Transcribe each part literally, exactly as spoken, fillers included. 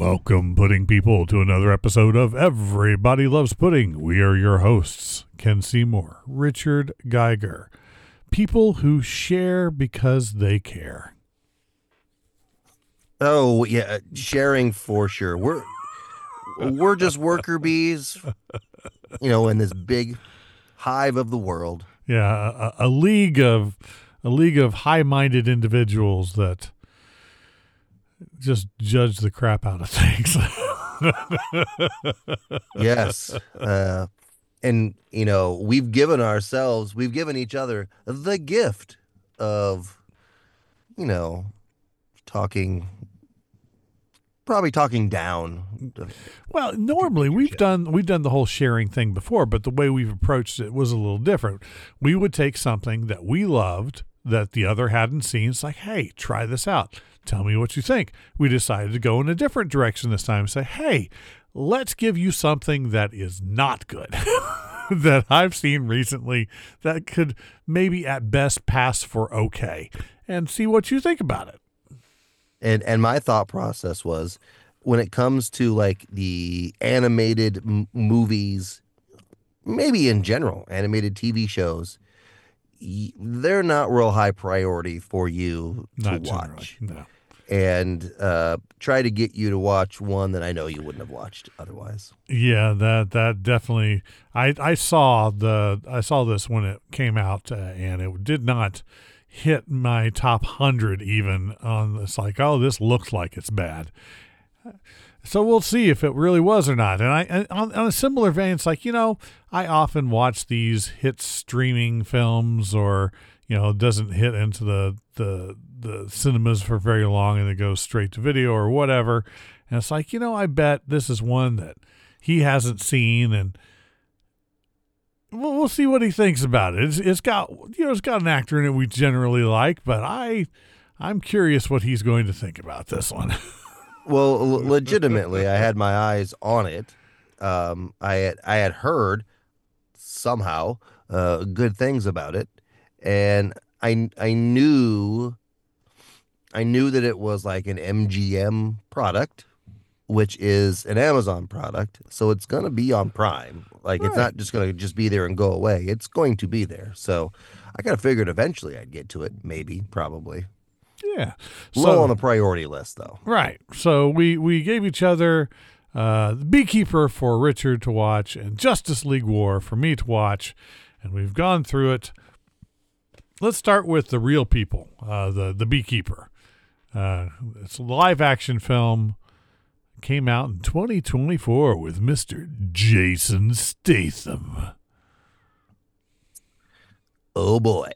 Welcome, pudding people, to another episode of Everybody Loves Pudding. We are your hosts, Ken Seymour, Richard Geiger. People who share because they care. Oh, yeah, sharing for sure. We're we're just worker bees, you know, in this big hive of the world. Yeah, a, a league of a league of high-minded individuals that just judge the crap out of things. Yes. Uh, and, you know, we've given ourselves, we've given each other the gift of, you know, talking, probably talking down. Well, normally we've done we've done the whole sharing thing before, but the way we've approached it was a little different. We would take something that we loved that the other hadn't seen. It's like, hey, try this out. Tell me what you think. We decided to go in a different direction this time and say, hey, let's give you something that is not good that I've seen recently that could maybe at best pass for okay, and see what you think about it. And and my thought process was, when it comes to like the animated m- movies, maybe in general, animated T V shows, y- they're not real high priority for you to Not watch. generally, no. And uh, try to get you to watch one that I know you wouldn't have watched otherwise. Yeah, that that definitely. I I saw the I saw this when it came out, uh, and it did not hit my top hundred even. On it's like, oh, this looks like it's bad. So we'll see if it really was or not. And I and on, on a similar vein, it's like, you know, I often watch these hit streaming films, or you know, it doesn't hit into the the the cinemas for very long and it goes straight to video or whatever. And it's like, you know, I bet this is one that he hasn't seen, and we'll, we'll see what he thinks about it. It's, it's got, you know, it's got an actor in it we generally like, but I, I'm curious what he's going to think about this one. Well, l- legitimately, I had my eyes on it. Um, I had I had heard somehow uh, good things about it, and I I knew I knew that it was like an M G M product, which is an Amazon product, so it's gonna be on Prime. Like, it's Right. not just gonna just be there and go away. It's going to be there. So I kind of figured eventually I'd get to it, maybe, probably. Yeah. Low on the priority list, though. Right. So we, we gave each other uh, The Beekeeper for Richard to watch and Justice League War for me to watch, and we've gone through it. Let's start with The Real People, uh, the, the Beekeeper. Uh, it's a live-action film. Came out in twenty twenty-four with Mister Jason Statham. Oh, boy.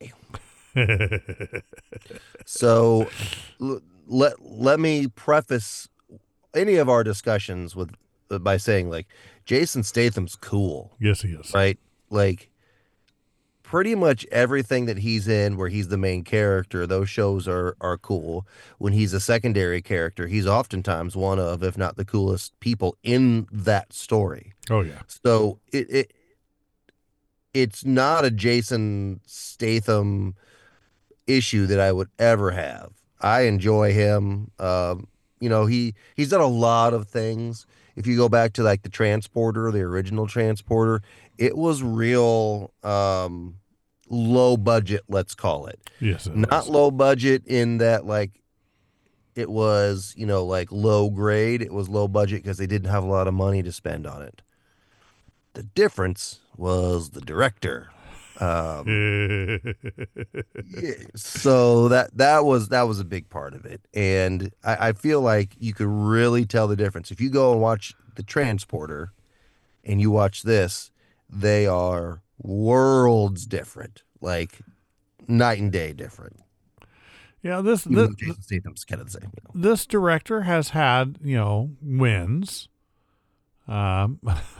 So l- let let me preface any of our discussions with by saying, like, Jason Statham's cool, Yes, he is. right? Like, pretty much everything that he's in where he's the main character, those shows are are cool. When he's a secondary character, he's oftentimes one of, if not the coolest people in that story. Oh, yeah. So it, it it's not a Jason Statham issue that I would ever have. I enjoy him. Um, you know, he he's done a lot of things. If you go back to like the Transporter, the original Transporter, it was real um, low budget, let's call it. Yes, it Not is. low budget in that, like, it was, you know, like low grade. It was low budget because they didn't have a lot of money to spend on it. The difference was the director. Um, yeah, so that that was that was a big part of it, and I, I feel like you could really tell the difference if you go and watch the Transporter and you watch this. They are worlds different, like night and day different. Yeah, this Even this, though Jason Statham's kind of the same. You know? this director has had, you know, wins. Um,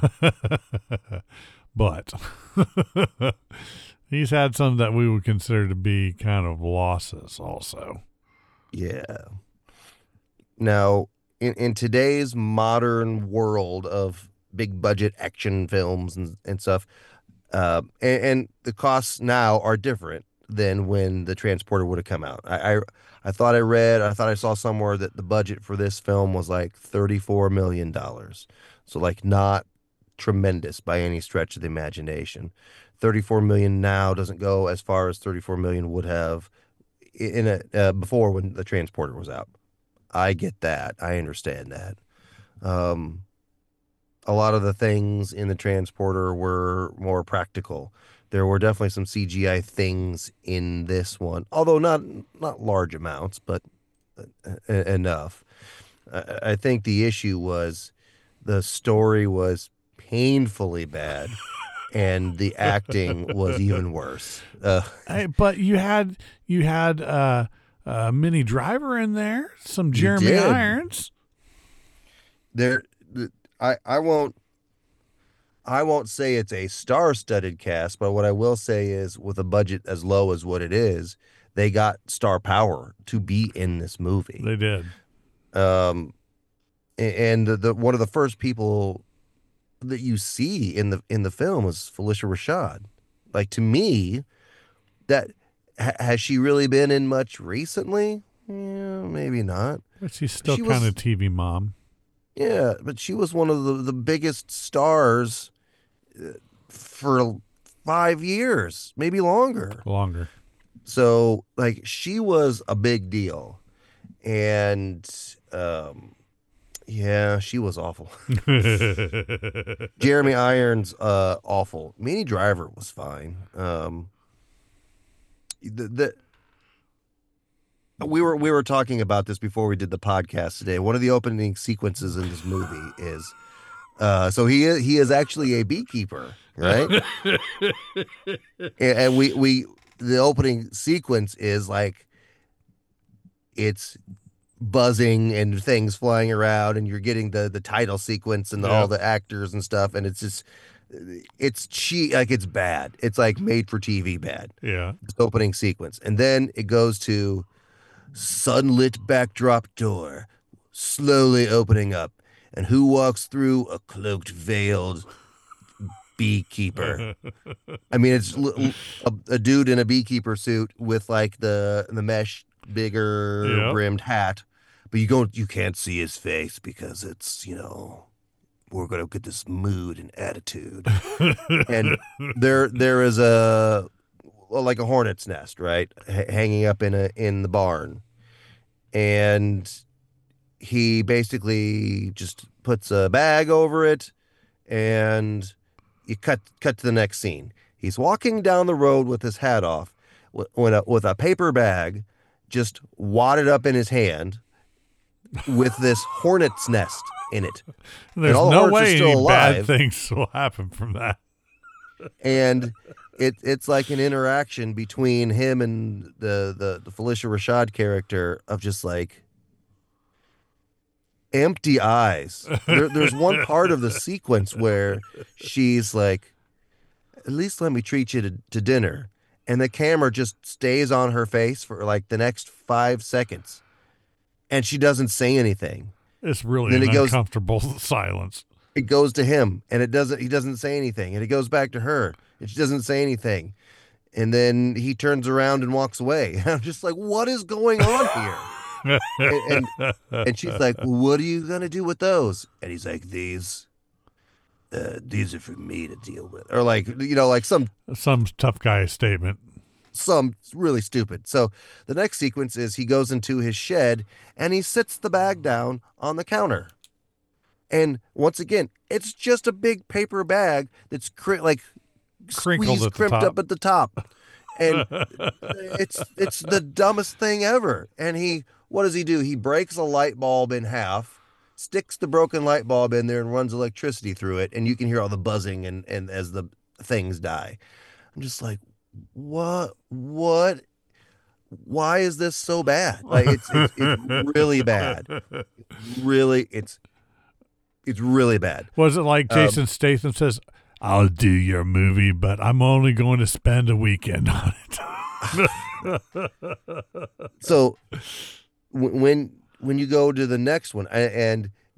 but he's had some that we would consider to be kind of losses also. Yeah. Now, in, in today's modern world of big budget action films and, and stuff, uh, and, and the costs now are different. than when the transporter would have come out. I, I I thought I read, I thought I saw somewhere that the budget for this film was like thirty-four million dollars. So like not tremendous by any stretch of the imagination. thirty-four million now doesn't go as far as thirty-four million would have in a uh, before when the transporter was out. I get that. I understand that. Um, a lot of the things in the transporter were more practical. There were definitely some C G I things in this one, although not not large amounts, but uh, enough. I, I think the issue was the story was painfully bad, and the acting was even worse. Uh, Hey, but you had you had uh, uh, Minnie Driver in there, some Jeremy did. Irons. there, I I won't. I won't say it's a star-studded cast, but what I will say is, with a budget as low as what it is, they got star power to be in this movie. They did. Um, a- and the, the one of the first people that you see in the in the film is Felicia Rashad. Like, to me, that ha, has she really been in much recently? Yeah, maybe not. But she's still She kind was- of T V mom. Yeah, but she was one of the, the biggest stars uh, for five years, maybe longer. Longer. So, like, she was a big deal. And, um, yeah, she was awful. Jeremy Irons, uh, awful. Minnie Driver was fine. Um, the, the we were we were talking about this before we did the podcast today. One of the opening sequences in this movie is, uh, so he is he is actually a beekeeper, right? and, and we we the opening sequence is like, it's buzzing and things flying around, and you're getting the the title sequence and Yeah. all the actors and stuff, and it's just it's cheap, like it's bad. It's like made for T V bad. Yeah. This opening sequence, and then it goes to sunlit backdrop door slowly opening up, and who walks through? A cloaked, veiled beekeeper. I mean, it's l- l- a, a dude in a beekeeper suit with like the the mesh bigger Yep. brimmed hat, but you don't you can't see his face because it's, you know, we're gonna get this mood and attitude. And there there is a well, like a hornet's nest, right, H- hanging up in a in the barn, and he basically just puts a bag over it, and you cut cut to the next scene. He's walking down the road with his hat off, with, with a with a paper bag just wadded up in his hand, with this hornet's nest in it. There's all the no hornets are way still any bad alive. things will happen from that. And it it's like an interaction between him and the, the, the Felicia Rashad character of just like empty eyes. There, there's one part of the sequence where she's like, at least let me treat you to, to dinner. And the camera just stays on her face for like the next five seconds. And she doesn't say anything. It's really Then an it goes- uncomfortable silence. It goes to him, and it doesn't he doesn't say anything. And it goes back to her, and she doesn't say anything. And then he turns around and walks away. And I'm just like, what is going on here? and, and and she's like, well, what are you gonna do with those? And he's like, these uh, these are for me to deal with. Or like, you know, like some Some tough guy statement. some really stupid. So the next sequence is he goes into his shed and he sits the bag down on the counter. And once again, it's just a big paper bag that's cr- like Crinkled squeezed, at the crimped top. up at the top. And it's it's the dumbest thing ever. And he, what does he do? He breaks a light bulb in half, sticks the broken light bulb in there, and runs electricity through it. And you can hear all the buzzing and, and as the things die. I'm just like, what? What? Why is this so bad? Like it's it's, it's really bad. Really, it's it's really bad. Was it like Um, Jason Statham says, I'll do your movie, but I'm only going to spend a weekend on it. So w- when when you go to the next one, a- and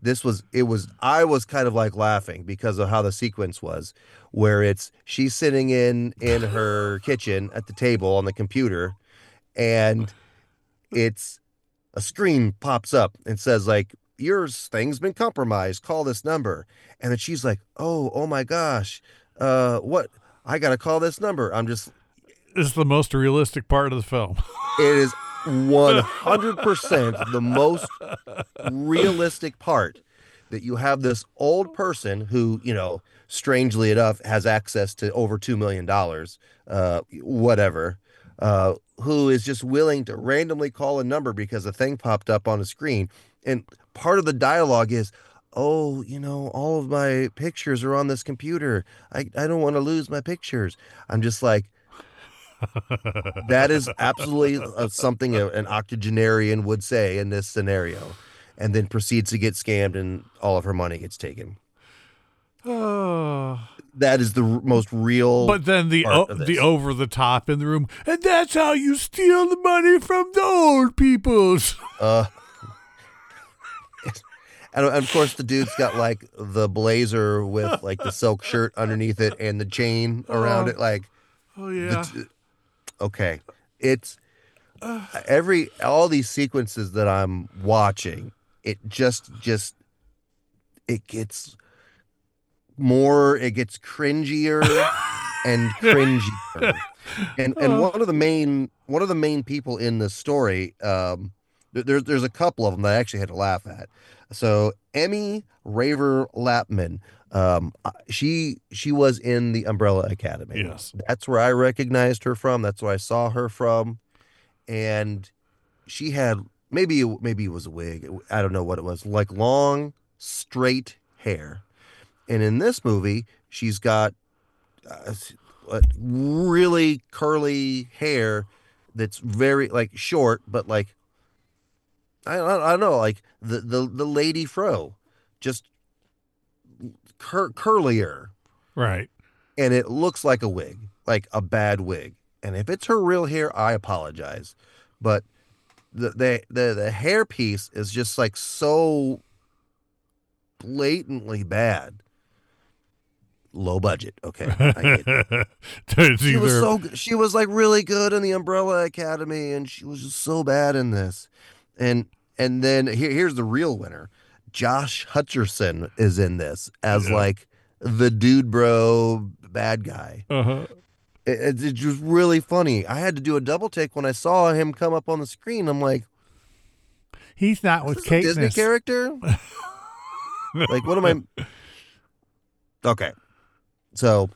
this was it was I was kind of like laughing because of how the sequence was, where it's she's sitting in in her kitchen at the table on the computer, and it's a screen pops up and says like your thing's been compromised, call this number. And then she's like, oh oh my gosh, uh what, I gotta call this number. I'm just, This is the most realistic part of the film. it is one hundred percent the most realistic part, that you have this old person who, you know, strangely enough, has access to over two million dollars, uh, whatever, uh, who is just willing to randomly call a number because a thing popped up on the screen. And part of the dialogue is, oh, you know, all of my pictures are on this computer. I, I don't want to lose my pictures. I'm just like, that is absolutely uh, something a, an octogenarian would say in this scenario, and then proceeds to get scammed and all of her money gets taken. Oh. That is the r- most real. But then the part o- of this. the over the top in the room, and that's how you steal the money from the old peoples. Uh, and, and of course, the dude's got like the blazer with like the silk shirt underneath it and the chain around Oh. it. Like, Oh yeah. the, okay, it's every all these sequences that I'm watching. It just just it gets more. It gets cringier and cringier. And and one of the main one of the main people in this story, um, there, there's there's a couple of them that I actually had to laugh at. So Emmy Raver Lapman, um, she she was in the Umbrella Academy. Yes. That's where I recognized her from. That's where I saw her from, and she had maybe maybe it was a wig. I don't know what it was. Like long straight hair, and in this movie she's got uh, uh, really curly hair that's very like short, but like I I, I don't know, like the the the lady fro, just cur- curlier, Right. and it looks like a wig, like a bad wig. And if it's her real hair, I apologize, but the the the, the hair piece is just like so blatantly bad. Low budget, okay. I get it. It's She was either- so good. She was like really good in the Umbrella Academy, and she was just so bad in this. And and then here, here's the real winner. Josh Hutcherson is in this as Yeah. like the dude bro bad guy. uh-huh. It, it's it's just really funny. I had to do a double take when I saw him come up on the screen. I'm like, He's not is with this a Disney Katniss. character? Like, what am I? Okay, so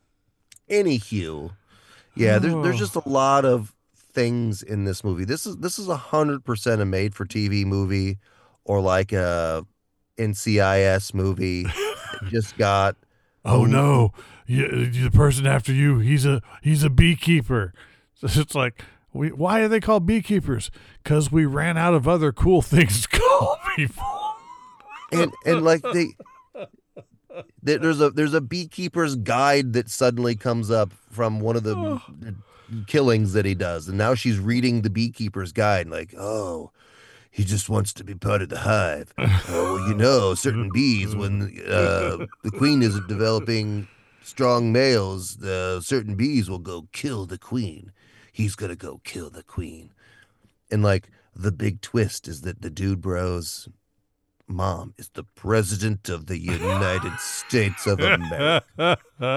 anywho, yeah, there, there's Oh. just a lot of things in this movie. This is this is a hundred percent a made for T V movie, or like a N C I S movie. It just got Oh Oh, no, you, the person after you, he's a he's a beekeeper. It's like, we why are they called beekeepers? Because we ran out of other cool things to call people. and and like they there- there's a there's a beekeeper's guide that suddenly comes up from one of the Oh. killings that he does, and now she's reading the beekeeper's guide like, oh, he just wants to be part of the hive. Uh, well, you know, certain bees, when uh, the queen isn't developing strong males, the certain bees will go kill the queen. He's gonna go kill the queen. And like the big twist is that the dude bro's mom is the president of the United States of America.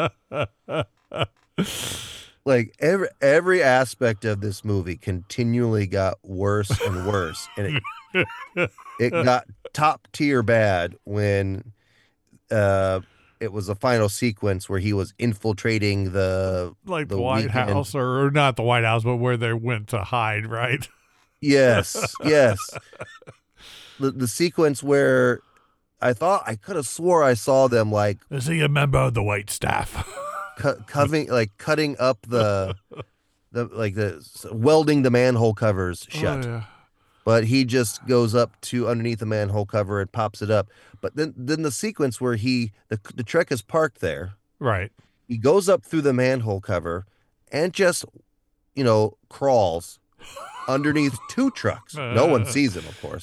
Like every every aspect of this movie continually got worse and worse, and it it got top tier bad when uh it was a final sequence where he was infiltrating the Like the, the White weekend. House, or, or not the White House, but where they went to hide, right? Yes, yes. The the sequence where I thought I could have swore I saw them like Is he a member of the White Staff? cu- covering like cutting up the the like the welding the manhole covers shut. Oh, yeah. But he just goes up to underneath the manhole cover and pops it up. But then then the sequence where he the the Trek is parked there. Right. He goes up through the manhole cover and just, you know, crawls underneath two trucks. No one sees him, of course.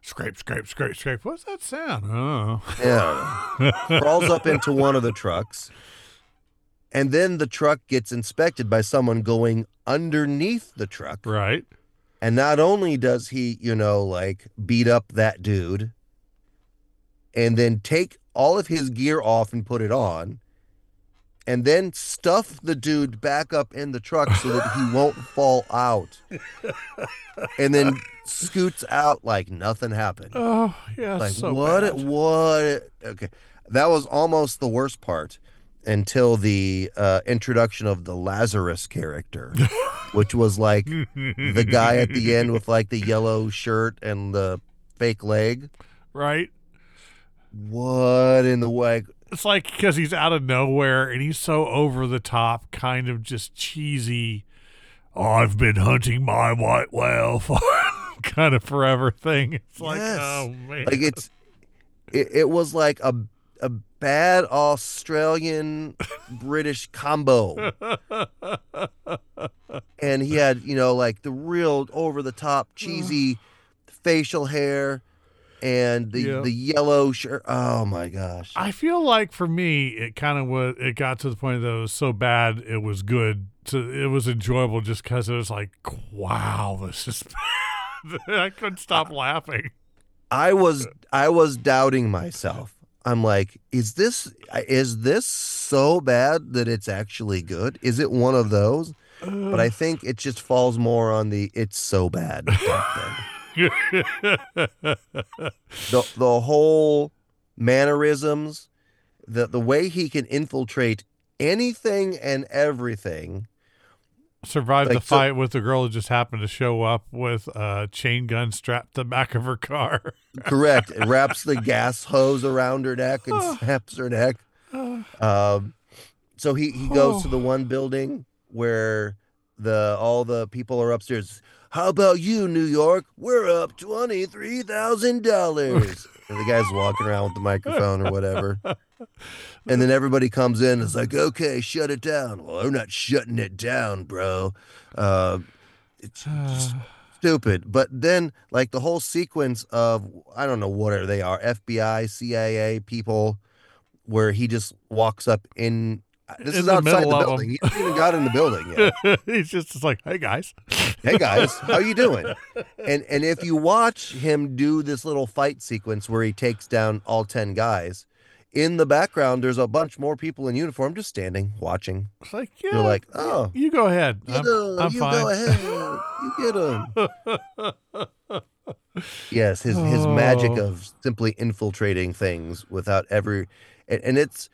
Scrape, scrape, scrape, scrape. What's that sound? Oh. Yeah, crawls up into one of the trucks, and then the truck gets inspected by someone going underneath the truck. Right. And not only does he, you know, like beat up that dude and then take all of his gear off and put it on, and then stuff the dude back up in the truck so that he won't fall out, and then scoots out like nothing happened. Oh, yeah. Like, so what? bad. What? Okay. That was almost the worst part until the uh, introduction of the Lazarus character, which was like the guy at the end with like the yellow shirt and the fake leg. Right. What in the way? It's like because he's out of nowhere and he's so over the top, kind of just cheesy. I've been hunting my white whale for kind of forever thing. It's like, Yes. oh man, Like it's it, it was like a a bad Australian British combo. And he had, you know, like the real over the top cheesy facial hair and the Yeah. the yellow shirt. Oh my gosh. I feel like for me, it kind of was. It got to the point that it was so bad, it was good. So it was enjoyable just because it was like, wow, this is bad. I couldn't stop laughing. I was I was doubting myself. I'm like, is this is this so bad that it's actually good? Is it one of those? But I think it just falls more on the it's so bad type thing. the the whole mannerisms, the the way he can infiltrate anything and everything. Survived Like, the so- fight with the girl who just happened to show up with a chain gun strapped to the back of her car. Correct. It wraps the gas hose around her neck and snaps her neck. Um, so he, he goes to the one building where the all the people are upstairs. How about you, New York? We're up twenty-three thousand dollars. And the guy's walking around with the microphone or whatever. And then everybody comes in and is like, okay, shut it down. Well, I'm not shutting it down, bro. Uh, it's just stupid. But then, like, the whole sequence of, I don't know what they are, F B I, C I A people, where he just walks up in. This In is the outside the middle of building. them. He hasn't even got in the building yet. He's just it's like, hey guys. Hey guys, how you doing? And and if you watch him do this little fight sequence where he takes down all ten guys, in the background there's a bunch more people in uniform just standing watching. It's like, yeah, They're like, oh, you go ahead. get I'm, 'em, I'm you fine. go ahead, you get him. Yes, his his magic Oh. of simply infiltrating things without ever, and, and it's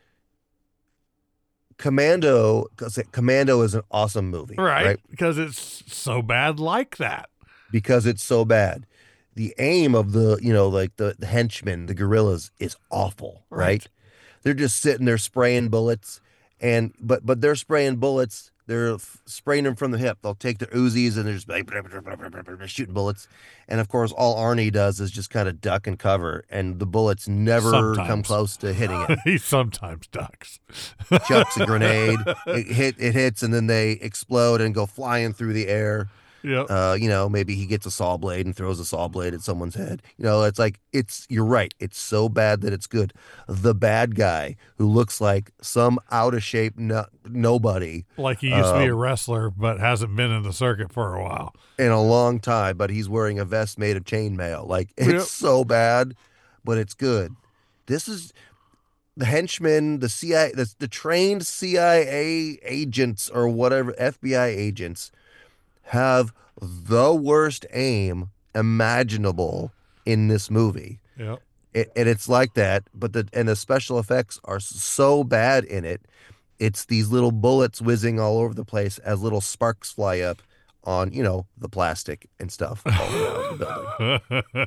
Commando. Because Commando is an awesome movie, Right, right? because it's so bad like that. Because it's so bad. The aim of the, you know, like the, the henchmen, the guerrillas is awful, right? Right. They're just sitting there spraying bullets and but but they're spraying bullets, they're f- spraying them from the hip. They'll take their Uzis and they're just like blah, blah, blah, blah, blah, blah, shooting bullets. And of course all Arnie does is just kind of duck and cover and the bullets never come Sometimes. close to hitting it. He sometimes ducks. Chucks a grenade, it hit it hits and then they explode and go flying through the air. Yep. Uh, you know, maybe he gets a saw blade and throws a saw blade at someone's head. You know, it's like it's you're right. It's so bad that it's good. The bad guy who looks like some out of shape no, nobody Like he used to be a um, wrestler, but hasn't been in the circuit for a while. in a long time, but he's wearing a vest made of chainmail. Like it's Yep. so bad, but it's good. This is the henchmen, the C I A, the, the trained C I A agents or whatever F B I agents have the worst aim imaginable in this movie. Yep. It, and it's like that, but the and the special effects are so bad in it. It's these little bullets whizzing all over the place as little sparks fly up on, you know, the plastic and stuff all around the building.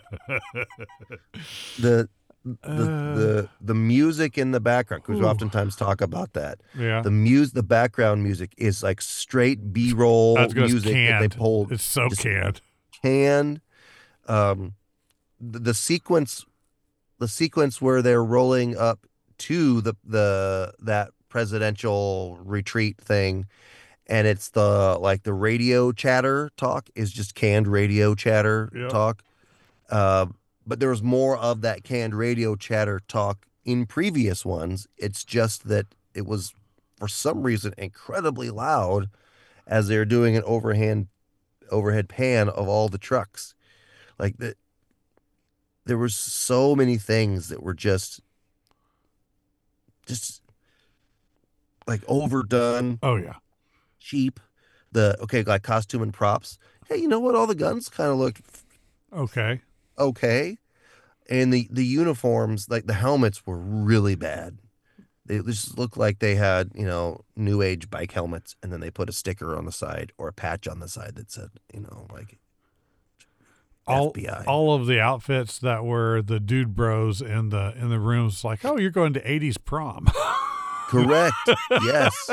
The the, the the music in the background, because we Ooh. oftentimes talk about that. Yeah. The music, the background music is like straight B-roll That's 'cause music that they canned. pulled It's so just canned. canned. Um, the, the sequence, the sequence where they're rolling up to the the that presidential retreat thing, and it's the like the radio chatter talk is just canned radio chatter Yep. talk. Uh, but there was more of that canned radio chatter talk in previous ones. It's just that it was, for some reason, incredibly loud as they're doing an overhand overhead pan of all the trucks. Like that, there were so many things that were just just like overdone, Oh yeah. cheap. The okay, like costume and props. Hey, you know what? All the guns kind of looked Okay. okay, and the the uniforms, like the helmets, were really bad. They just looked like they had, you know, new age bike helmets, and then they put a sticker on the side or a patch on the side that said, you know, like All F B I. all of the outfits that were the dude bros in the in the rooms, like, oh, you're going to eighties prom. Correct. Yes.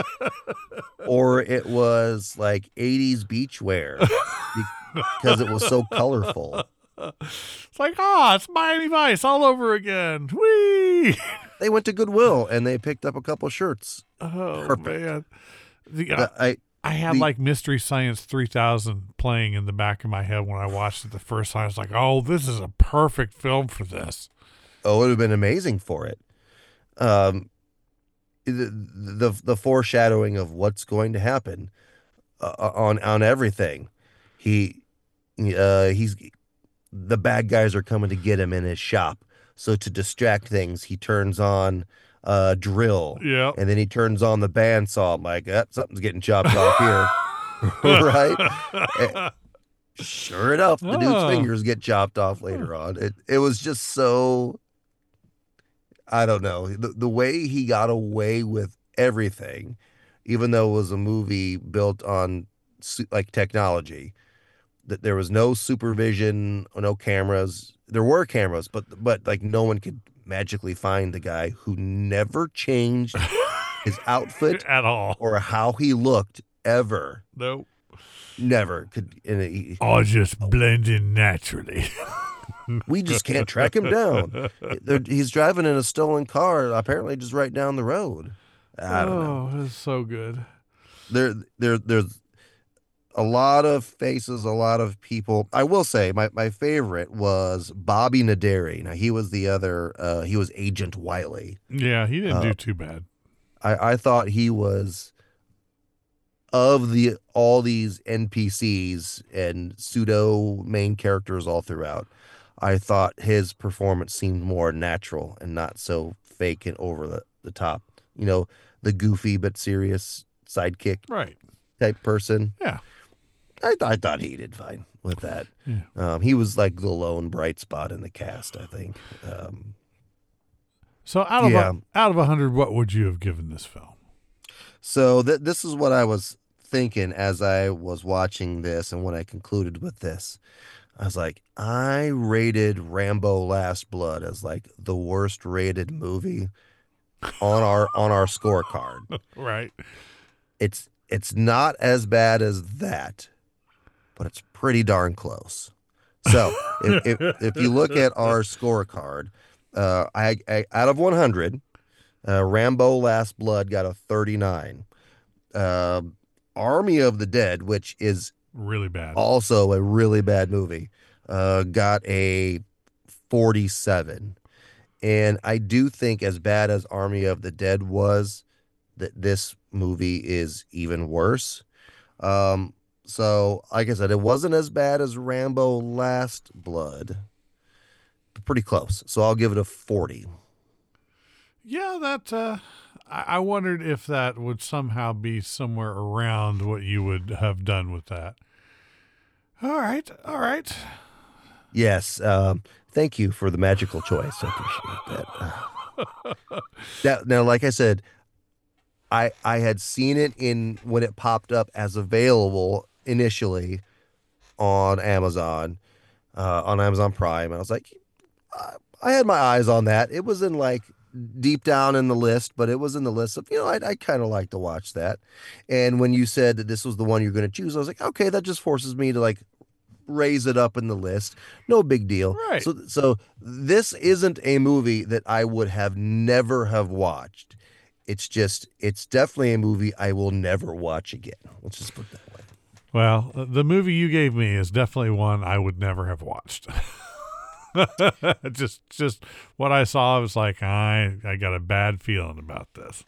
Or it was like eighties beachwear because it was so colorful. It's like, ah, oh, it's Miami Vice all over again. Whee! They went to Goodwill and they picked up a couple shirts. Oh Perfect. man, the, uh, The- I I had the- like Mystery Science three thousand playing in the back of my head when I watched it the first time. I was like, oh, this is a perfect film for this. oh, it would have been amazing for it. Um, the the the foreshadowing of what's going to happen uh, on on everything. He uh he's the bad guys are coming to get him in his shop. So to distract things, he turns on uh drill. Yeah. And then he turns on the bandsaw. I'm like, eh, something's getting chopped off here. Right? Eh, Sure enough, the dude's Oh. fingers get chopped off later on. It it was just so, I don't know. The, the way he got away with everything, even though it was a movie built on su- like technology, that there was no supervision, no cameras. There were cameras, but but like no one could magically find the guy who never changed his outfit At all. or how he looked ever. Nope. Never could. And he, All just blend in naturally. we just can't track him down. They're, he's driving in a stolen car, apparently just right down the road. I don't know. Oh, it's so good. There, there, there's a lot of faces, a lot of people. I will say my, my favorite was Bobby Naderi. Now he was the other, uh, he was Agent Wiley. Yeah, he didn't Uh, do too bad. I, I thought he was, of the all these N P Cs and pseudo main characters all throughout, I thought his performance seemed more natural and not so fake and over the, the top. You know, the goofy but serious sidekick Right. type person. Yeah. I, I thought he did fine with that. Yeah. Um, he was like the lone bright spot in the cast, I think. Um, So out of Yeah. a, out of a hundred, what would you have given this film? so th- this is what I was thinking as I was watching this and when I concluded with this. I was like, I rated Rambo Last Blood as like the worst rated movie on our on our scorecard. Right. It's it's not as bad as that, but it's pretty darn close. So if if, if you look at our scorecard, uh, I, I out of one hundred, uh, Rambo Last Blood got a thirty-nine. Uh, Army of the Dead, which is Really bad. also a really bad movie, uh, got a forty-seven. And I do think, as bad as Army of the Dead was, that this movie is even worse. Um, so, like I said, it wasn't as bad as Rambo Last Blood, but pretty close. So I'll give it a forty. Yeah, that uh, I, I wondered if that would somehow be somewhere around what you would have done with that. All right, all right. Yes. Um, thank you for the magical choice. I appreciate that. Now, now, like I said, I I had seen it in when it popped up as available initially on Amazon, uh, on Amazon Prime. And I was like, I, I had my eyes on that. It was in like deep down in the list, but it was in the list of, you know, I I kind of like to watch that. And when you said that this was the one you're going to choose, I was like, okay, that just forces me to like raise it up in the list. No big deal. Right. So so this isn't a movie that I would have never have watched. It's just it's definitely a movie I will never watch again. Let's just put it that way. Well, the movie you gave me is definitely one I would never have watched. just just what I saw, I was like, I I got a bad feeling about this.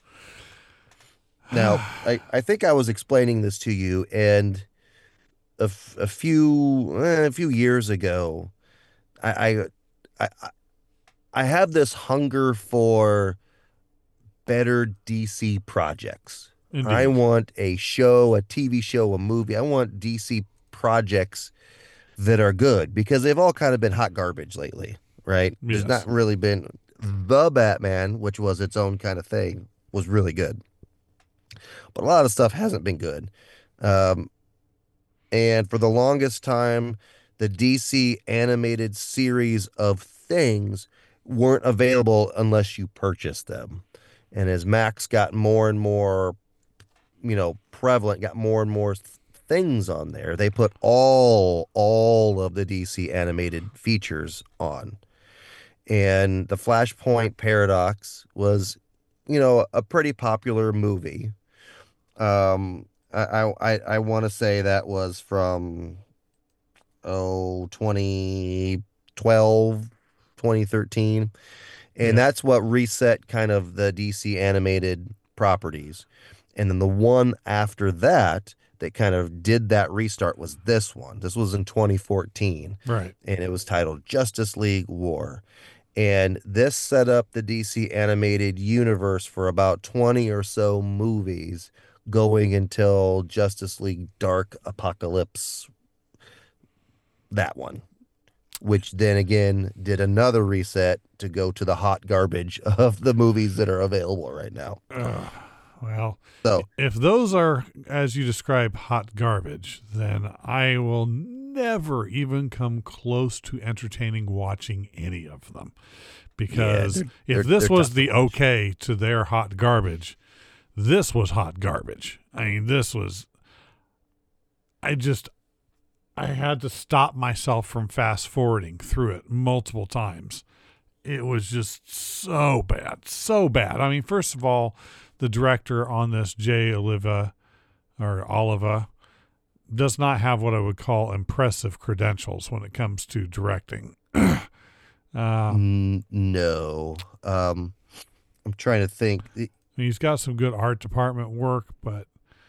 Now, I, I think I was explaining this to you, and a, f- a few eh, a few years ago, I, I I I have this hunger for better D C projects. I Indeed. want a show, a T V show, a movie. I want D C projects that are good because they've all kind of been hot garbage lately, right? There's Yes. not really been the Batman, which was its own kind of thing, was really good, but a lot of stuff hasn't been good. Um, and for the longest time, the D C animated series of things weren't available unless you purchased them. And as Max got more and more, you know, prevalent, got more and more th- things on there, they put all all of the D C animated features on. And the Flashpoint Paradox was, you know, a pretty popular movie. Um, I I I want to say that was from oh twenty twelve, twenty thirteen, and Yep. that's what reset kind of the D C animated properties. And then the one after that that kind of did that restart was this one. This was in twenty fourteen, Right. and it was titled Justice League War. And this set up the D C animated universe for about twenty or so movies going until Justice League Dark Apocalypse, that one, which then again did another reset to go to the hot garbage of the movies that are available right now. Uh, well, So, if those are, as you describe, hot garbage, then I will never even come close to entertaining watching any of them. yeah, Because they're, if they're, this they're was tough to the watch. okay to their hot garbage, this was hot garbage. I mean, this was, I just, I had to stop myself from fast forwarding through it multiple times. It was just so bad, so bad. I mean, first of all, the director on this, Jay Oliva or Oliva, does not have what I would call impressive credentials when it comes to directing. um, N- no. Um, I'm trying to think. he's got some good art department work, but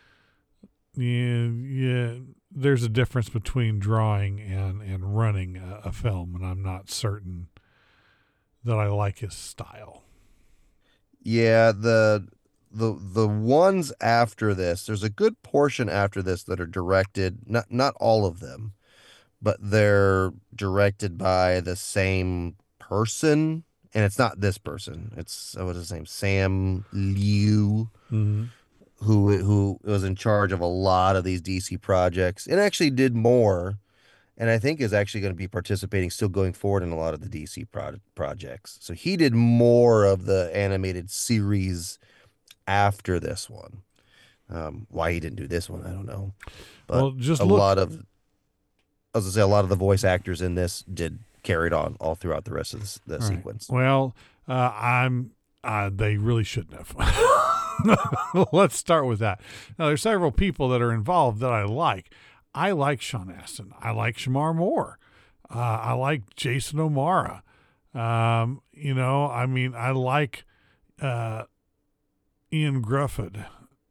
yeah, yeah, there's a difference between drawing and, and running a, a film, and I'm not certain that I like his style. Yeah, the the the ones after this, there's a good portion after this that are directed, not not all of them, but they're directed by the same person, and it's not this person. It's uh, what's his name, Sam Liu, Mm-hmm. who who was in charge of a lot of these D C projects and actually did more, and I think is actually going to be participating still going forward in a lot of the D C pro- projects. So he did more of the animated series after this one. Um, why he didn't do this one, I don't know, but Well, just a look. lot of, as I say, a lot of the voice actors in this did carried on all throughout the rest of this, the All right. sequence. Well, uh, I'm. Uh, they really shouldn't have. Let's start with that. Now, there's several people that are involved that I like. I like Sean Astin. I like Shamar Moore. Uh, I like Jason O'Mara. Um, you know, I mean, I like uh, Ian Grufford.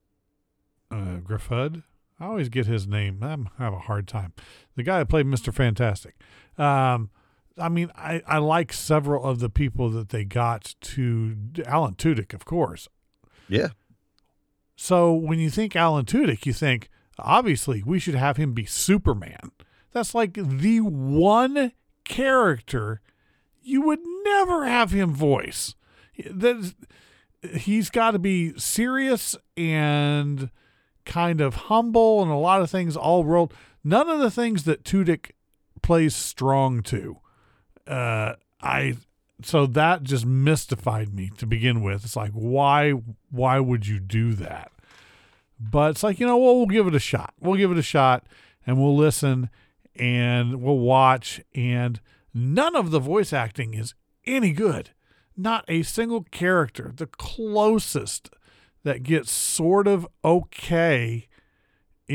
Uh, Gruffud? I always get his name. I have a hard time. The guy that played Mister Fantastic. Um, I mean, I, I like several of the people that they got to. Alan Tudyk, of course. Yeah. So when you think Alan Tudyk, you think, obviously, we should have him be Superman. That's like the one character you would never have him voice. That he's got to be serious and kind of humble and a lot of things all rolled. None of the things that Tudyk plays strong to. Uh, I so that just mystified me to begin with. It's like, why why would you do that? But it's like, you know, well, we'll give it a shot. We'll give it a shot and we'll listen and we'll watch. And none of the voice acting is any good. Not a single character. The closest that gets sort of okay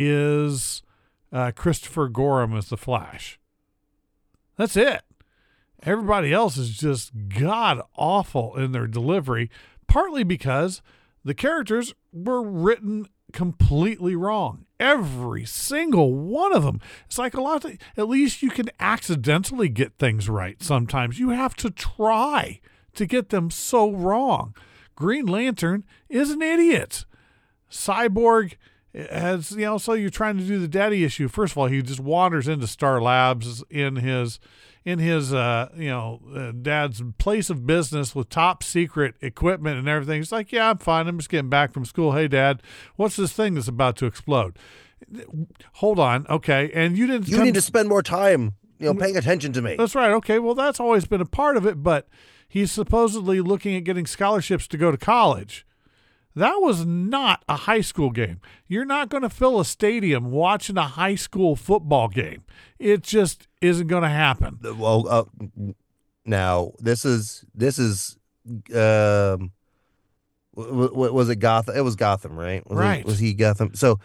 is uh, Christopher Gorham as the Flash. That's it. Everybody else is just god awful in their delivery, partly because the characters were written completely wrong. Every single one of them. It's like a lot of, at least you can accidentally get things right sometimes. You have to try to get them so wrong. Green Lantern is an idiot. Cyborg has, you know, so you're trying to do the daddy issue. First of all, he just wanders into Star Labs in his in his uh, you know, uh, dad's place of business with top secret equipment and everything. He's like, yeah, I'm fine. I'm just getting back from school. Hey, Dad, what's this thing that's about to explode? Hold on. Okay. And you didn't. You come- need to spend more time, you know, paying attention to me. That's right. Okay. Well, that's always been a part of it, but he's supposedly looking at getting scholarships to go to college. That was not a high school game. You're not going to fill a stadium watching a high school football game. It just isn't going to happen. Well, uh, now this is this is um, w- w- was it Gotham? It was Gotham, right? Was Right. It, was he Gotham? So,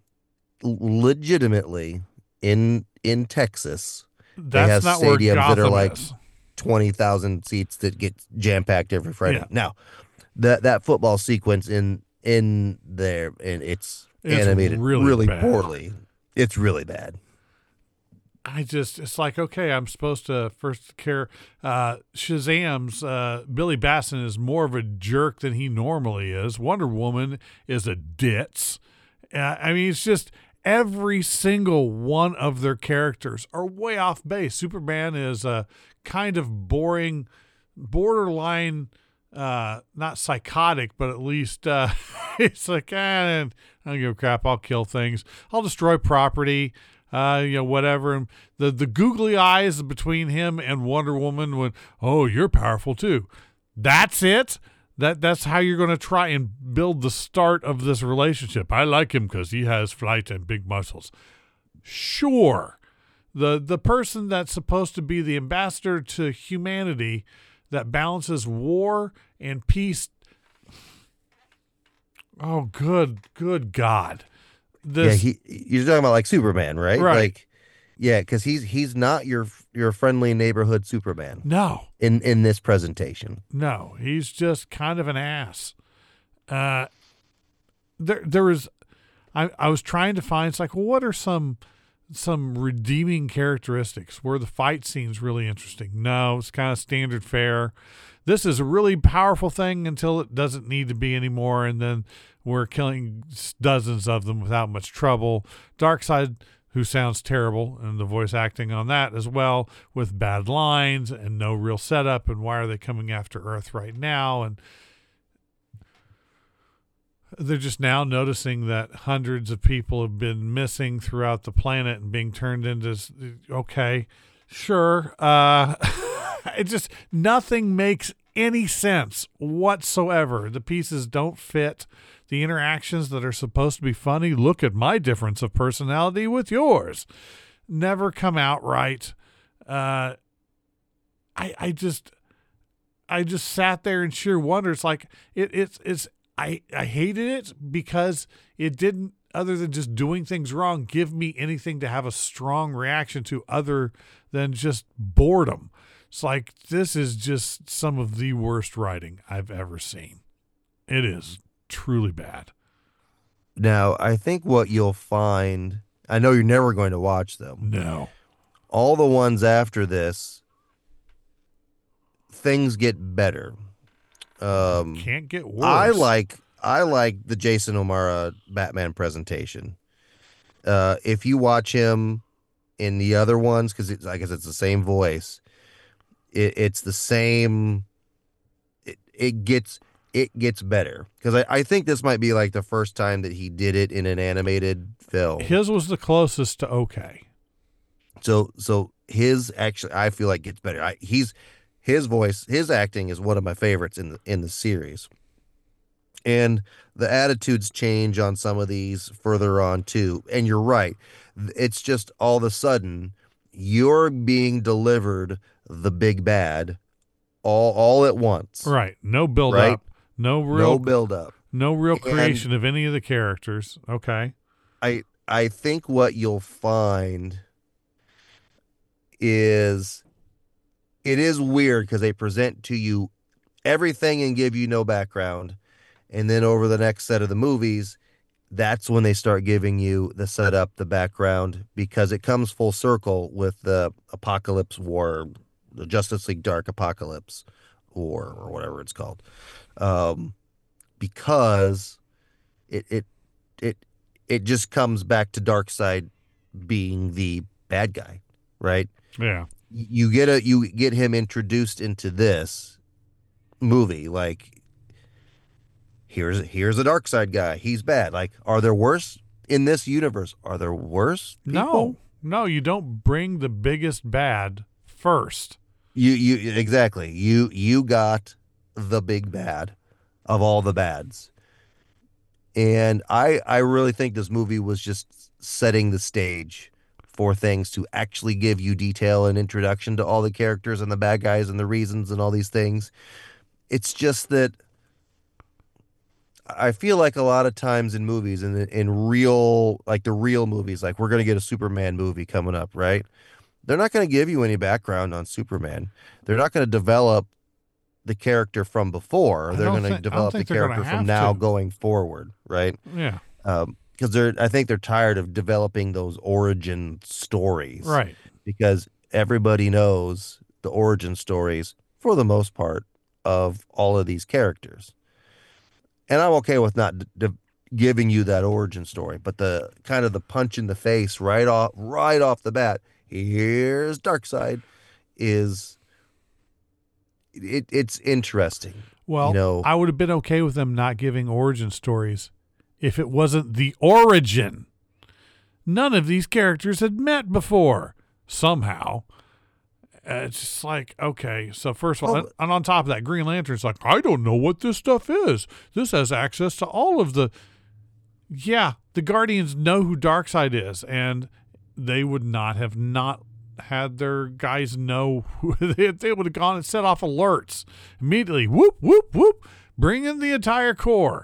legitimately, in in Texas, That's have not where stadiums Gotham that are like is. twenty thousand seats that get jam packed every Friday. Yeah. Now, that that football sequence in in there, and it's, It's animated really really, bad. poorly. It's really bad. I just, it's like, okay, I'm supposed to first care. Uh, Shazam's uh, Billy Batson is more of a jerk than he normally is. Wonder Woman is a ditz. Uh, I mean, it's just every single one of their characters are way off base. Superman is a kind of boring, borderline, uh, not psychotic, but at least uh, it's like, eh, I don't give a crap. I'll kill things. I'll destroy property. Uh, you know, whatever. And the, the googly eyes between him and Wonder Woman when, oh, you're powerful too. That's it. That that's how you're going to try and build the start of this relationship. I like him because he has flight and big muscles. Sure. The the person that's supposed to be the ambassador to humanity that balances war and peace. Oh, good, good God. This, yeah, he you're talking about like Superman, right? Right. Like, yeah, because he's he's not your your friendly neighborhood Superman no, in in this presentation. no, he's just kind of an ass. Uh, there, there was, I, I was trying to find. It's like, well, what are some, some redeeming characteristics? Were the fight scenes really interesting? No, it's kind of standard fare. This is a really powerful thing until it doesn't need to be anymore, and then we're killing dozens of them without much trouble. Darkseid, who sounds terrible, and the voice acting on that as well, with bad lines and no real setup, and why are they coming after Earth right now? And they're just now noticing that hundreds of people have been missing throughout the planet and being turned into, okay, sure. Uh, it just, nothing makes any sense whatsoever. The pieces don't fit. The interactions that are supposed to be funny, look at my difference of personality with yours, never come out right. Uh, I I just I just sat there in sheer wonder. It's like it it's it's I I hated it because it didn't, other than just doing things wrong, give me anything to have a strong reaction to other than just boredom. It's like, this is just some of the worst writing I've ever seen. It is truly bad. Now, I think what you'll find, I know you're never going to watch them. No. All the ones after this, things get better. Um, Can't get worse. I like I like the Jason O'Mara Batman presentation. Uh, if you watch him in the other ones, because I guess it's the same voice, it, it's the same. It, it gets it gets better because I, I think this might be like the first time that he did it in an animated film. His was the closest to okay. So so his actually I feel like gets better. I, he's his voice, his acting is one of my favorites in the in the series. And the attitudes change on some of these further on too. And you're right. It's just all of a sudden you're being delivered the big bad all all at once. Right. No build Right? up. No real No build up. no real And- creation of any of the characters. Okay. I I think what you'll find is it is weird because they present to you everything and give you no background. And then over the next set of the movies, that's when they start giving you the setup, the background, because it comes full circle with the Apocalypse War, the Justice League Dark Apocalypse War, or whatever it's called. Um, because it it it it just comes back to Darkseid being the bad guy, right? Yeah. You get a you get him introduced into this movie, like here's here's a Darkseid guy. He's bad. Like, are there worse in this universe? Are there worse people? No, no, you don't bring the biggest bad first. You you exactly. You you got the big bad of all the bads. And I I really think this movie was just setting the stage for things to actually give you detail and introduction to all the characters and the bad guys and the reasons and all these things. It's just that I feel like a lot of times in movies and in, in real, like the real movies, like we're going to get a Superman movie coming up, right? They're not going to give you any background on Superman. They're not going to develop the character from before. I They're don't going to thi- I don't develop the think they're gonna character have from now to. going forward, right? Yeah. Um, because they're, I think they're tired of developing those origin stories, Right. because everybody knows the origin stories for the most part of all of these characters. And I'm okay with not d- d- giving you that origin story, but the kind of the punch in the face right off right off the bat, here's Darkseid, is it it's interesting. Well, You know, I would have been okay with them not giving origin stories if it wasn't the origin. None of these characters had met before somehow. Uh, It's just like, okay, so first of all, Oh, and, and on top of that, Green Lantern's like, I don't know what this stuff is. This has access to all of the. Yeah, the Guardians know who Darkseid is, and they would not have not had their guys know who they, they would have gone and set off alerts immediately. Whoop, whoop, whoop. Bring in the entire Corps.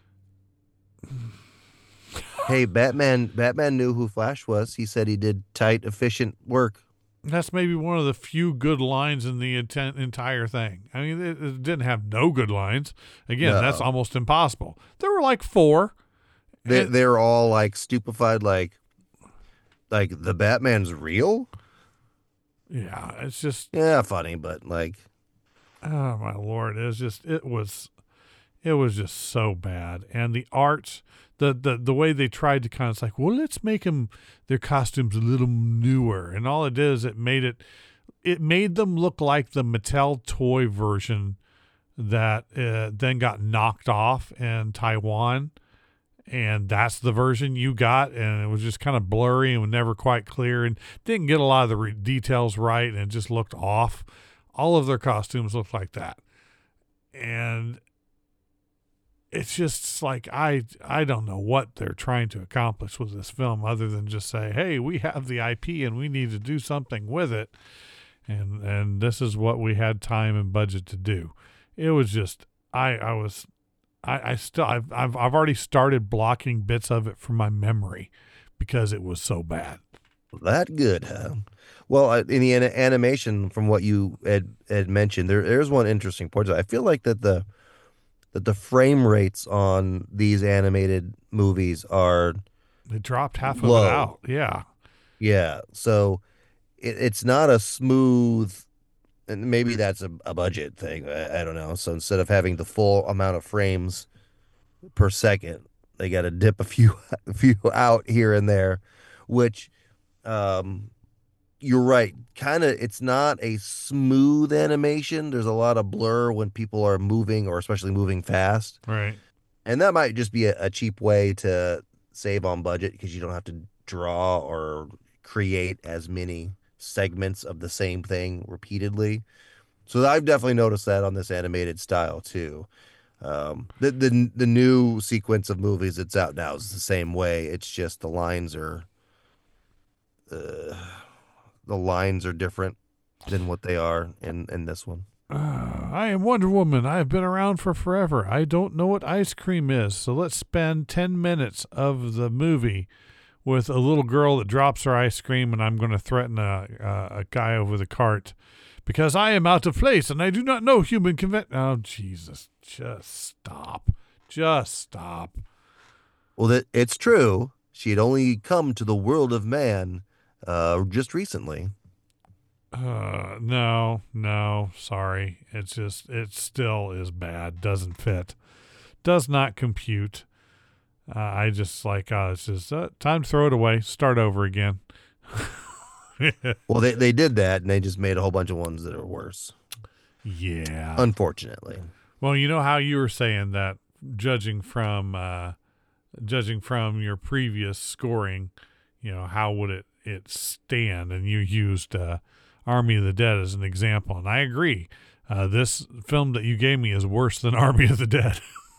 hey, Batman Batman knew who Flash was. He said he did tight, efficient work. That's maybe one of the few good lines in the ent- entire thing. I mean, it, it didn't have no good lines. Again, No. that's almost impossible. There were like four. They And- they're all like stupefied, like like the Batman's real? yeah, it's just, Yeah, funny, but like oh my Lord, it was just, it was, it was just so bad. And the art, the, the, the way they tried to kind of, it's like, well, let's make them, their costumes a little newer. And all it did is it made it, it made them look like the Mattel toy version that uh, then got knocked off in Taiwan. And that's the version you got, and it was just kind of blurry and was never quite clear, and didn't get a lot of the re- details right, and it just looked off. All of their costumes looked like that, and it's just like I I don't know what they're trying to accomplish with this film, other than just say, hey, we have the I P and we need to do something with it, and and this is what we had time and budget to do. It was just I I was. I, I still I've, I've I've already started blocking bits of it from my memory because it was so bad. that good, huh? Well, uh, in the an- animation, from what you had, had mentioned, there there's one interesting point. I feel like that the that the frame rates on these animated movies are They dropped half of low. it out. Yeah. Yeah, so it, it's not a smooth, and maybe that's a, a budget thing. I, I don't know. So instead of having the full amount of frames per second, they got to dip a few a few out here and there, which um you're right. Kind of, it's not a smooth animation. There's a lot of blur when people are moving, or especially moving fast. Right. And that might just be a, a cheap way to save on budget, because you don't have to draw or create as many segments of the same thing repeatedly. So I've definitely noticed that on this animated style too. Um, the the the new sequence of movies that's out now is the same way. It's just the lines are uh, the lines are different than what they are in in this one. Uh, I am Wonder Woman. I have been around for forever. I don't know what ice cream is. So let's spend ten minutes of the movie with a little girl that drops her ice cream, and I'm going to threaten a, a, a guy over the cart because I am out of place and I do not know human convention. Oh, Jesus. Just stop. Just stop. Well, that it's true. She had only come to the world of man uh, just recently. Uh, no, no, sorry. It's just, it still is bad. Doesn't fit. Does not compute. Uh, I just like, uh, it's just uh, time to throw it away. Start over again. Well, they, they did that, and they just made a whole bunch of ones that are worse. Yeah. Unfortunately. Well, you know how you were saying that, judging from uh, judging from your previous scoring, you know, how would it, it stand? And you used uh, Army of the Dead as an example, and I agree. Uh, this film that you gave me is worse than Army of the Dead.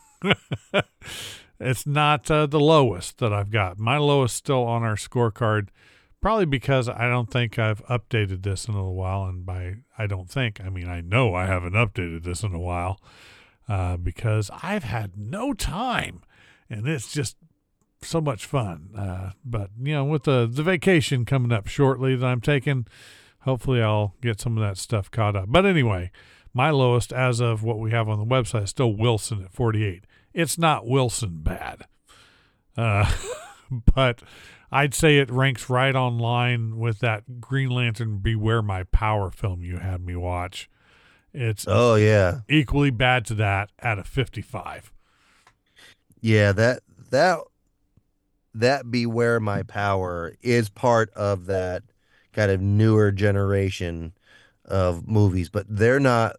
It's not uh, the lowest that I've got. My lowest still on our scorecard, probably because I don't think I've updated this in a little while. And by I don't think, I mean I know I haven't updated this in a while uh, because I've had no time, and it's just so much fun. Uh, but, you know, with the, the vacation coming up shortly that I'm taking, hopefully I'll get some of that stuff caught up. But anyway, my lowest as of what we have on the website is still Wilson at forty-eight. It's not Wilson bad. Uh, but I'd say it ranks right on line with that Green Lantern Beware My Power film you had me watch. It's Oh, yeah. equally bad to that at a fifty-five. Yeah, that that that Beware My Power is part of that kind of newer generation of movies, but they're not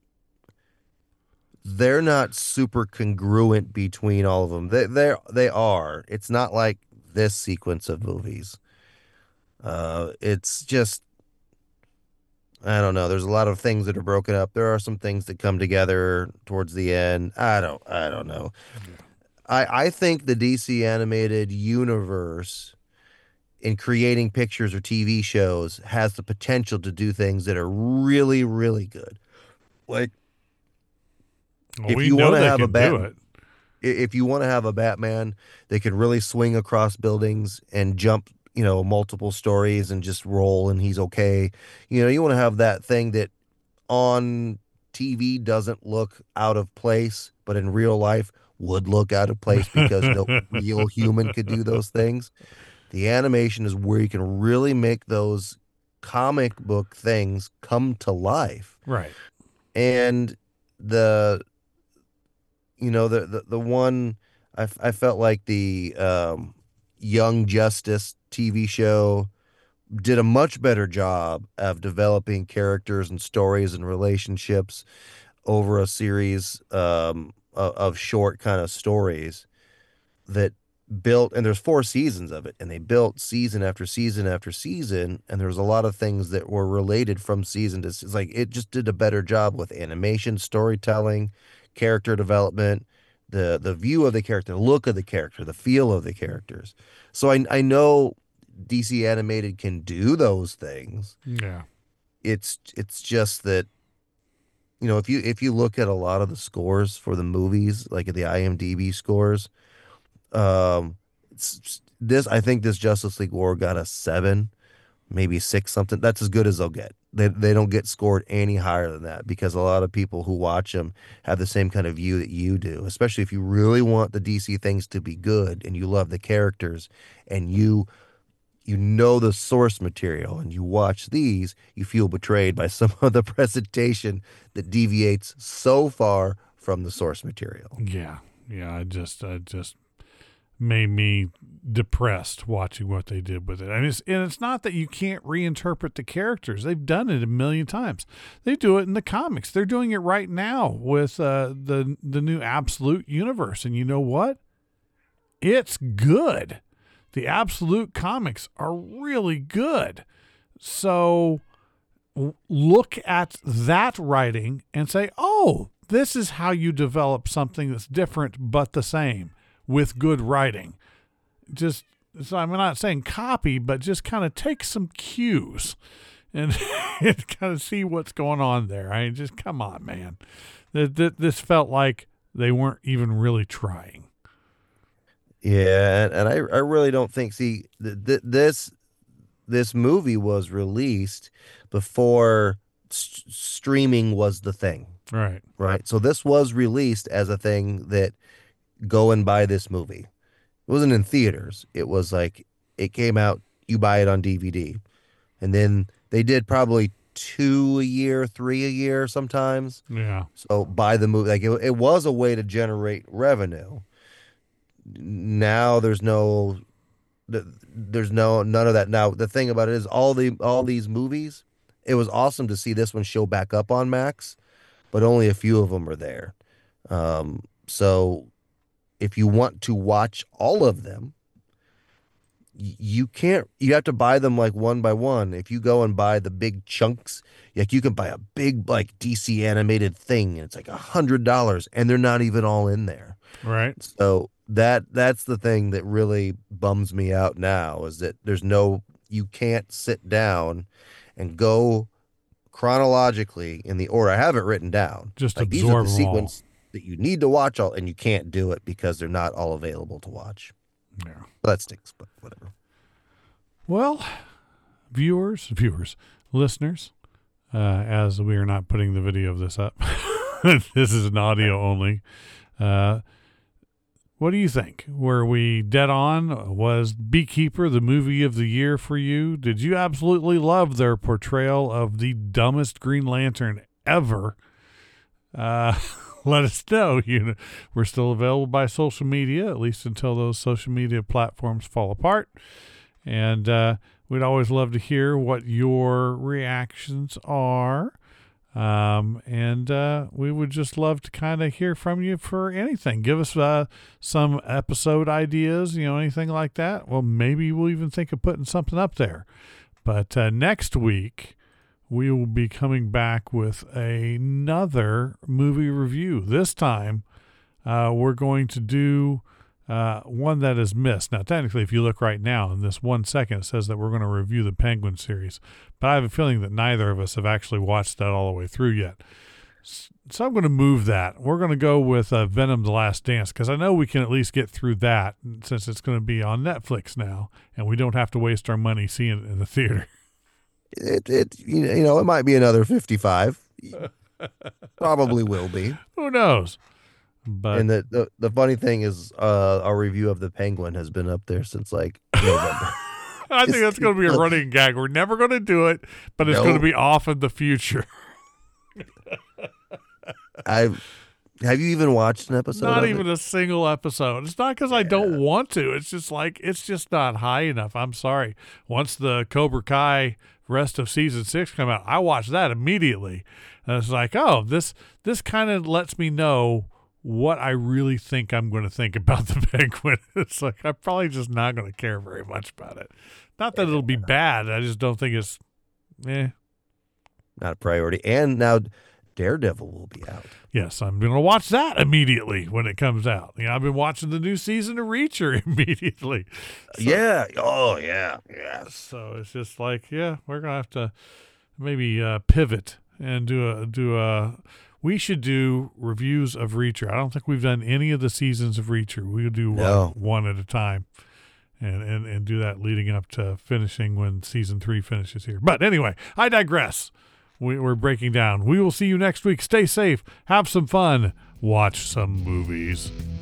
they're not super congruent between all of them. They they they are. It's not like this sequence of movies. Uh, it's just I don't know. There's a lot of things that are broken up. There are some things that come together towards the end. I don't I don't know. I I think the D C animated universe in creating pictures or T V shows has the potential to do things that are really really good. Like Well, if we you know want to they have a can do bat, it. if you want to have a Batman that can really swing across buildings and jump, you know, multiple stories and just roll and he's okay. You know, you want to have that thing that on T V doesn't look out of place, but in real life would look out of place because no real human could do those things. The animation is where you can really make those comic book things come to life. Right. And the you know the the, the one I, f- I felt like the um, Young Justice T V show did a much better job of developing characters and stories and relationships over a series um, of, of short kind of stories that built, and there's four seasons of it, and they built season after season after season, and there's a lot of things that were related from season to, it's like it just did a better job with animation, storytelling, character development, the the view of the character, the look of the character, the feel of the characters. So I I know D C animated can do those things. Yeah. It's it's just that, you know, if you if you look at a lot of the scores for the movies, like at the IMDb scores, um, it's, this I think this Justice League War got a seven, maybe six something. That's as good as they'll get. They they don't get scored any higher than that because a lot of people who watch them have the same kind of view that you do. Especially if you really want the D C things to be good and you love the characters and you you know the source material and you watch these, you feel betrayed by some of the presentation that deviates so far from the source material. Yeah. Yeah. I just, I just made me depressed watching what they did with it. And it's, and it's not that you can't reinterpret the characters. They've done it a million times. They do it in the comics. They're doing it right now with uh, the, the new Absolute universe. And you know what? It's good. The Absolute comics are really good. So look at that writing and say, oh, this is how you develop something that's different but the same with good writing. Just, so I'm not saying copy, but just kind of take some cues and, and kind of see what's going on there. I mean, just come on, man. This felt like they weren't even really trying. Yeah, and, and I I really don't think see th- th- this this movie was released before s- streaming was the thing, Right. right? So this was released as a thing that go and buy this movie. It wasn't in theaters. It was like it came out, you buy it on D V D. And then they did probably two a year, three a year sometimes. Yeah. So buy the movie. Like it, it was a way to generate revenue. Now there's no th- there's no none of that. Now the thing about it is all the all these movies, it was awesome to see this one show back up on Max, but only a few of them are there. Um, so if you want to watch all of them, y- you can't, you have to buy them like one by one. If you go and buy the big chunks, like you can buy a big like D C animated thing and it's like a hundred dollars and they're not even all in there. Right. So that that's the thing that really bums me out now is that there's no, you can't sit down and go chronologically in the order. I have it written down. Just like these are absorb the them all. sequence that you need to watch all, and you can't do it because they're not all available to watch. Yeah. Well, that stinks, but whatever. Well, viewers, viewers, listeners, uh, as we are not putting the video of this up, this is an audio only. Uh, what do you think? Were we dead on? Was Beekeeper the movie of the year for you? Did you absolutely love their portrayal of the dumbest Green Lantern ever? Uh, let us know. You know, we're still available by social media, at least until those social media platforms fall apart. And uh, we'd always love to hear what your reactions are. Um, and uh, we would just love to kind of hear from you for anything. Give us uh, some episode ideas, you know, anything like that. Well, maybe we'll even think of putting something up there. But uh, next week, we will be coming back with another movie review. This time, uh, we're going to do uh, one that is missed. Now, technically, if you look right now, in this one second, it says that we're going to review the Penguin series. But I have a feeling that neither of us have actually watched that all the way through yet. So I'm going to move that. We're going to go with uh, Venom: The Last Dance, because I know we can at least get through that since it's going to be on Netflix now, and we don't have to waste our money seeing it in the theater. It it you know it might be another fifty-five. Probably will be. Who knows? But And the, the the funny thing is, uh, our review of the Penguin has been up there since like November. I think that's going to be a running gag. We're never going to do it, but it's No. going to be off in the future. I have you even watched an episode? Not of even it? a single episode. It's not because I don't want to. It's just like, it's just not high enough. I'm sorry. Once the Cobra Kai rest of season six come out, I watched that immediately. And it's like, oh, this this kind of lets me know what I really think I'm going to think about the Penguin. It's like, I'm probably just not going to care very much about it. Not that it'll be bad. I just don't think it's, eh. Not a priority. And now Daredevil will be out. Yes, I'm going to watch that immediately when it comes out. You know, I've been watching the new season of Reacher immediately. So, yeah. Oh yeah. Yes. So it's just like, yeah, we're going to have to maybe uh, pivot and do a, do a, we should do reviews of Reacher. I don't think we've done any of the seasons of Reacher. We'll do No. one, one at a time and, and, and do that leading up to finishing when season three finishes here. But anyway, I digress. We, we're breaking down. We will see you next week. Stay safe. Have some fun. Watch some movies.